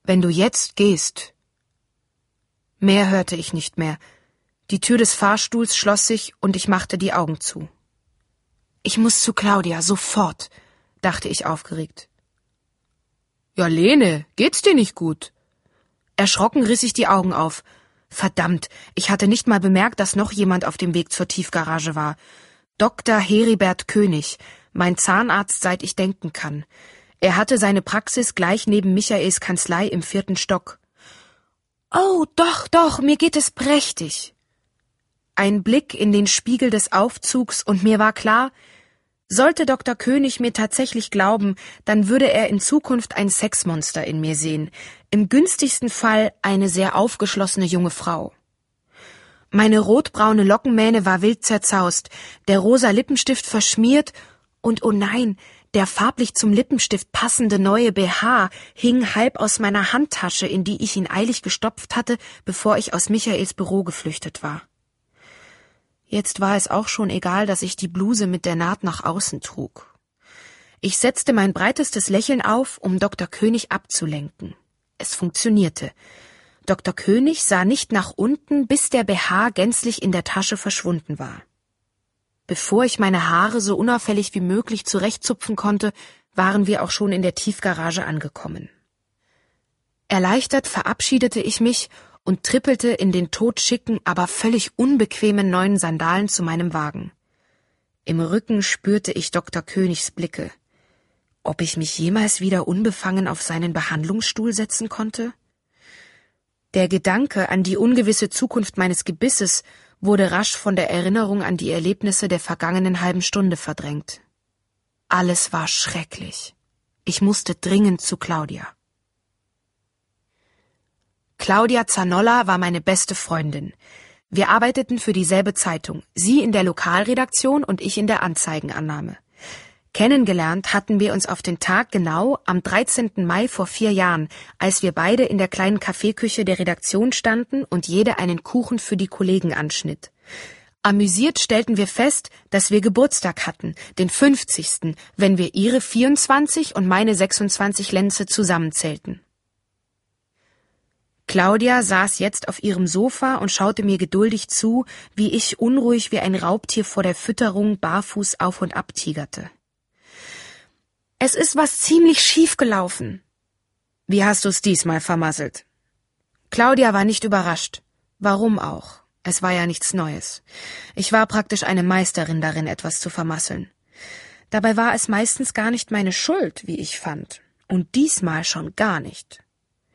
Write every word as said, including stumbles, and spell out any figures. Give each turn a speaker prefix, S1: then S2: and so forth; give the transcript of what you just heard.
S1: wenn du jetzt gehst. Mehr hörte ich nicht mehr. Die Tür des Fahrstuhls schloss sich und ich machte die Augen zu. Ich muss zu Claudia, sofort, dachte ich aufgeregt. Ja, Lene, geht's dir nicht gut? Erschrocken riss ich die Augen auf. Verdammt, ich hatte nicht mal bemerkt, dass noch jemand auf dem Weg zur Tiefgarage war. Doktor Heribert König, mein Zahnarzt, seit ich denken kann. Er hatte seine Praxis gleich neben Michaels Kanzlei im vierten Stock. Oh, doch, doch, mir geht es prächtig. Ein Blick in den Spiegel des Aufzugs und mir war klar, sollte Doktor König mir tatsächlich glauben, dann würde er in Zukunft ein Sexmonster in mir sehen, im günstigsten Fall eine sehr aufgeschlossene junge Frau. Meine rotbraune Lockenmähne war wild zerzaust, der rosa Lippenstift verschmiert und oh nein, der farblich zum Lippenstift passende neue B H hing halb aus meiner Handtasche, in die ich ihn eilig gestopft hatte, bevor ich aus Michaels Büro geflüchtet war. Jetzt war es auch schon egal, dass ich die Bluse mit der Naht nach außen trug. Ich setzte mein breitestes Lächeln auf, um Doktor König abzulenken. Es funktionierte. Doktor König sah nicht nach unten, bis der B H gänzlich in der Tasche verschwunden war. Bevor ich meine Haare so unauffällig wie möglich zurechtzupfen konnte, waren wir auch schon in der Tiefgarage angekommen. Erleichtert verabschiedete ich mich und trippelte in den totschicken, aber völlig unbequemen neuen Sandalen zu meinem Wagen. Im Rücken spürte ich Doktor Königs Blicke. Ob ich mich jemals wieder unbefangen auf seinen Behandlungsstuhl setzen konnte? Der Gedanke an die ungewisse Zukunft meines Gebisses wurde rasch von der Erinnerung an die Erlebnisse der vergangenen halben Stunde verdrängt. Alles war schrecklich. Ich musste dringend zu Claudia. Claudia Zanolla war meine beste Freundin. Wir arbeiteten für dieselbe Zeitung, sie in der Lokalredaktion und ich in der Anzeigenannahme. Kennengelernt hatten wir uns auf den Tag genau am dreizehnten Mai vor vier Jahren, als wir beide in der kleinen Kaffeeküche der Redaktion standen und jede einen Kuchen für die Kollegen anschnitt. Amüsiert stellten wir fest, dass wir Geburtstag hatten, den fünfzigsten, wenn wir ihre vierundzwanzig und meine sechsundzwanzig Lenze zusammenzählten. Claudia saß jetzt auf ihrem Sofa und schaute mir geduldig zu, wie ich unruhig wie ein Raubtier vor der Fütterung barfuß auf und ab tigerte. »Es ist was ziemlich schief gelaufen.« »Wie hast du's diesmal vermasselt?« Claudia war nicht überrascht. Warum auch? Es war ja nichts Neues. Ich war praktisch eine Meisterin darin, etwas zu vermasseln. Dabei war es meistens gar nicht meine Schuld, wie ich fand. Und diesmal schon gar nicht.